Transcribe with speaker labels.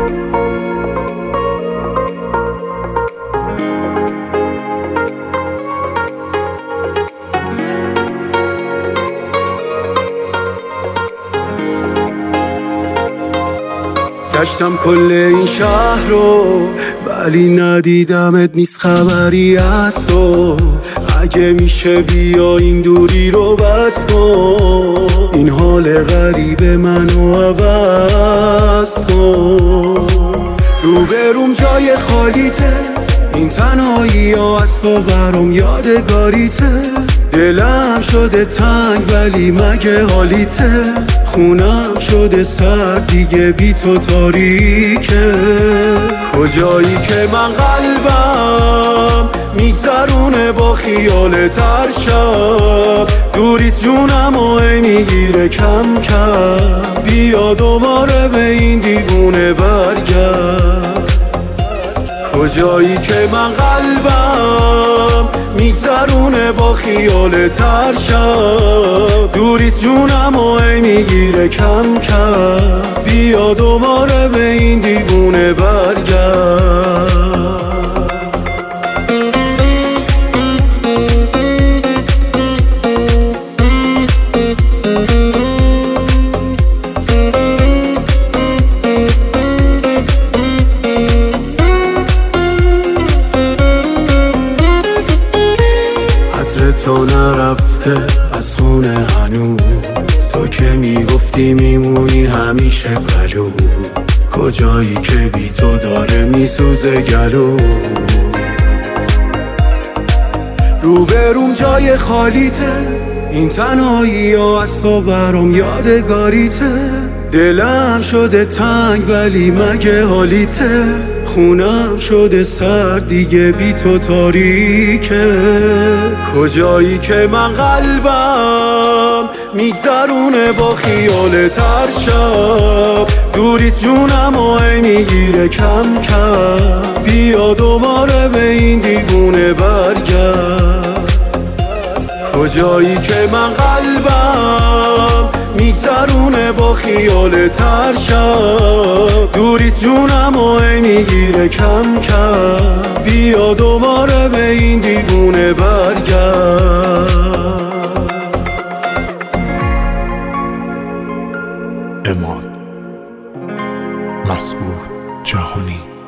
Speaker 1: گشتم کل این شهر رو ولی ندیدمت، نیست خبری از تو. اگه میشه بیا این دوری رو بس کن، این حال غریب منو عوض کن. روبروم جای خالیته، این تنهایی ها از تو برام یادگاریته. دلم شده تنگ ولی مگه حالیته، خونم شده سرد دیگه بی تو تاریکه. کجایی که من قلبم میگذرونه با خیالت هر شب، دوریت جونم و میگیره کم کم. بیا دوباره به این دیوونه برگرد. کجایی که من قلبم میگذرونه با خیالت هر شب، دوریت جونم و میگیره کم کم. بیا دوباره به این دیوونه برگرد. تو نرفته از خونه هنوز، تو که میگفتی میمونی همیشه بلو. کجایی که بی تو داره میسوزه گلو. روبروم جای خالیته، این تنهایی ها از تو برام یادگاریته. دلم شده تنگ ولی مگه حالیته، خونم شده سرد دیگه بی تو تاریکه. کجایی که من قلبم میگذرونه با خیالت هر شب، دوریت جونم و میگیره کم کم. بیا دوباره به این دیوونه برگرد. کجایی که من قلبم میگذرونه با خیالت هر شب، دوریت جونم و میگیره کم کم. بیا دوباره به این دیوونه برگرد.
Speaker 2: امان مسعود جهانی.